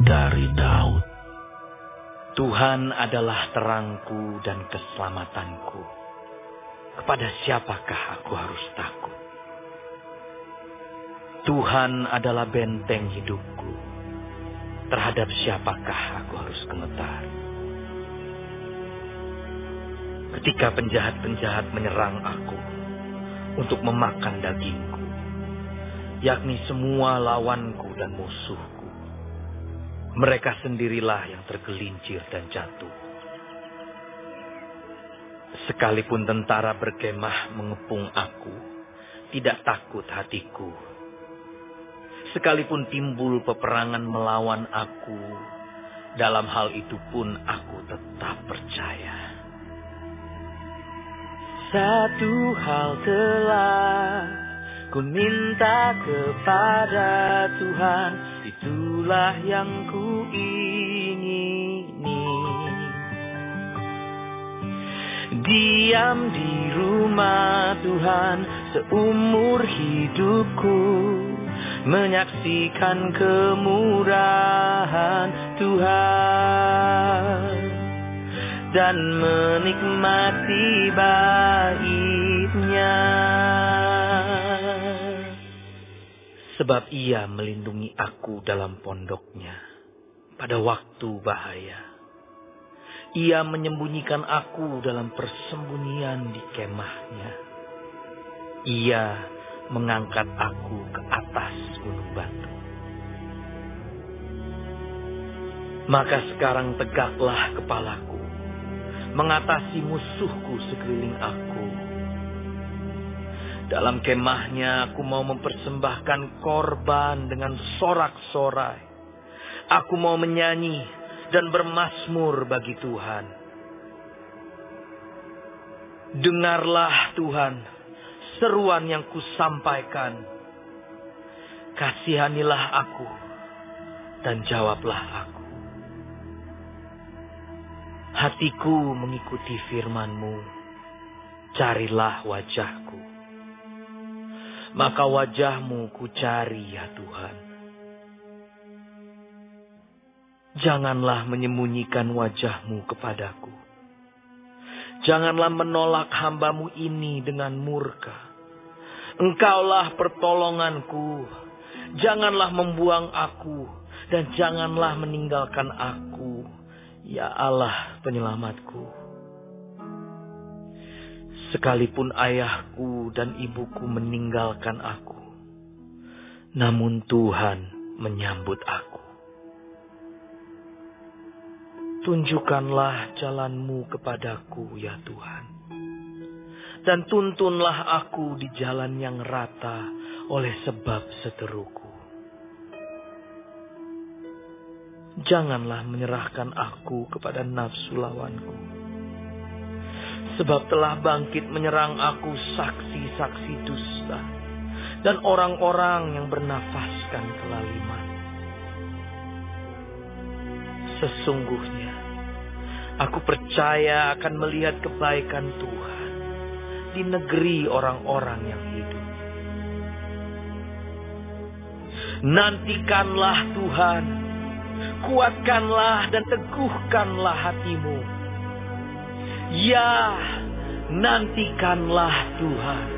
dari Daud. Tuhan adalah terangku dan keselamatanku. Kepada siapakah aku harus takut? Tuhan adalah benteng hidupku. Terhadap siapakah aku harus gemetar? Ketika penjahat-penjahat menyerang aku untuk memakan dagingku, yakni semua lawanku dan musuhku, mereka sendirilah yang tergelincir dan jatuh. Sekalipun tentara berkemah mengepung aku, tidak takut hatiku. Sekalipun timbul peperangan melawan aku, dalam hal itu pun aku tetap percaya. Satu hal telah ku minta kepada Tuhan, itulah yang ku ingini. Diam di rumah Tuhan seumur hidupku, menyaksikan kemurahan Tuhan dan menikmati baitnya. Sebab Ia melindungi aku dalam pondoknya pada waktu bahaya. Ia menyembunyikan aku dalam persembunyian di kemahnya. Ia mengangkat aku ke atas gunung batu. Maka sekarang tegaklah kepalaku, mengatasi musuhku sekeliling aku. Dalam kemahnya aku mau mempersembahkan korban dengan sorak-sorai. Aku mau menyanyi dan bermazmur bagi Tuhan. Dengarlah Tuhan seruan yang kusampaikan. Kasihanilah aku dan jawablah aku. Hatiku mengikuti firman-Mu. Carilah wajah-Ku. Maka wajah-Mu ku cari ya Tuhan. Janganlah menyembunyikan wajah-Mu kepadaku. Janganlah menolak hamba-Mu ini dengan murka. Engkaulah pertolonganku. Janganlah membuang aku dan janganlah meninggalkan aku, ya Allah penyelamatku. Sekalipun ayahku dan ibuku meninggalkan aku, namun Tuhan menyambut aku. Tunjukkanlah jalan-Mu kepadaku, ya Tuhan. Dan tuntunlah aku di jalan yang rata oleh sebab seteruku. Janganlah menyerahkan aku kepada nafsu lawanku. Sebab telah bangkit menyerang aku saksi-saksi dusta dan orang-orang yang bernafaskan kelaliman. Sesungguhnya aku percaya akan melihat kebaikan Tuhan di negeri orang-orang yang hidup. Nantikanlah Tuhan, kuatkanlah dan teguhkanlah hatimu. Ya, nantikanlah Tuhan.